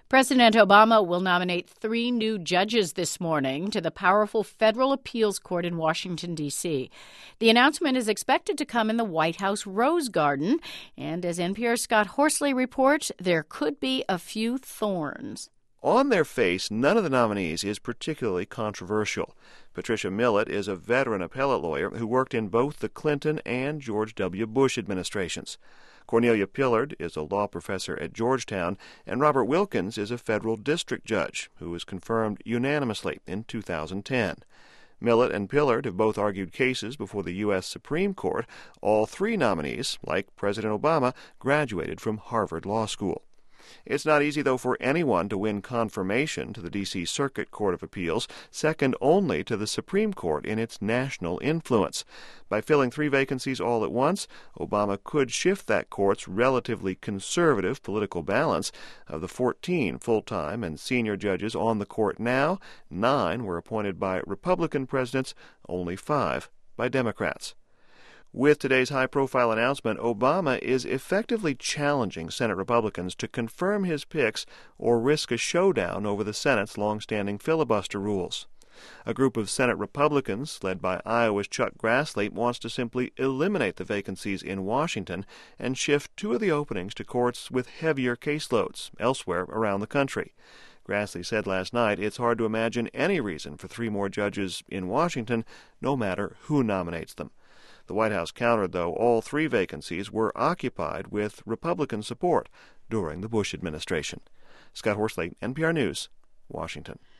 President Obama will nominate 3 new judges this morning to the powerful federal appeals court in Washington, D.C. The announcement is expected to come in the White House Rose Garden, and as NPR's Scott Horsley reports, there could be a few thorns. On their face, none of the nominees is particularly controversial. Patricia Millett is a veteran appellate lawyer who worked in both the Clinton and George W. Bush administrations. Cornelia Pillard is a law professor at Georgetown, and Robert Wilkins is a federal district judge who was confirmed unanimously in 2010. Millett and Pillard have both argued cases before the U.S. Supreme Court. All 3 nominees, like President Obama, graduated from Harvard Law School. It's not easy, though, for anyone to win confirmation to the D.C. Circuit Court of Appeals, second only to the Supreme Court in its national influence. By filling 3 vacancies all at once, Obama could shift that court's relatively conservative political balance. Of the 14 full-time and senior judges on the court now, 9 were appointed by Republican presidents, only 5 by Democrats. With today's high-profile announcement, Obama is effectively challenging Senate Republicans to confirm his picks or risk a showdown over the Senate's long-standing filibuster rules. A group of Senate Republicans, led by Iowa's Chuck Grassley, wants to simply eliminate the vacancies in Washington and shift 2 of the openings to courts with heavier caseloads elsewhere around the country. Grassley said last night it's hard to imagine any reason for 3 more judges in Washington, no matter who nominates them. The White House countered, though, all 3 vacancies were occupied with Republican support during the Bush administration. Scott Horsley, NPR News, Washington.